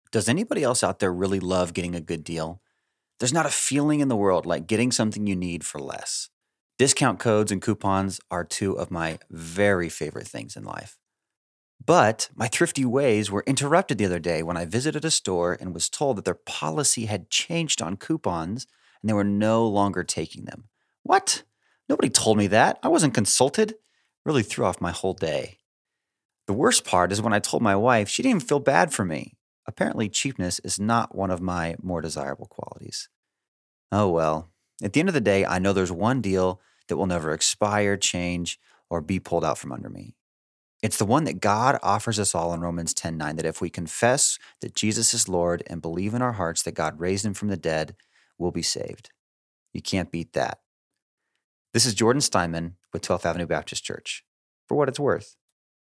Does anybody else out there really love getting a good deal? There's not a feeling in the world like getting something you need for less. Discount codes and coupons are two of my very favorite things in life. But my thrifty ways were interrupted the other day when I visited a store and was told that their policy had changed on coupons and they were no longer taking them. What? Nobody told me that. I wasn't consulted. Really threw off my whole day. The worst part is when I told my wife, she didn't even feel bad for me. Apparently, cheapness is not one of my more desirable qualities. Oh well. At the end of the day, I know there's one deal that will never expire, change, or be pulled out from under me. It's the one that God offers us all in Romans 10:9 that if we confess that Jesus is Lord and believe in our hearts that God raised him from the dead, we'll be saved. You can't beat that. This is Jordan Steinman with 12th Avenue Baptist Church. For what it's worth.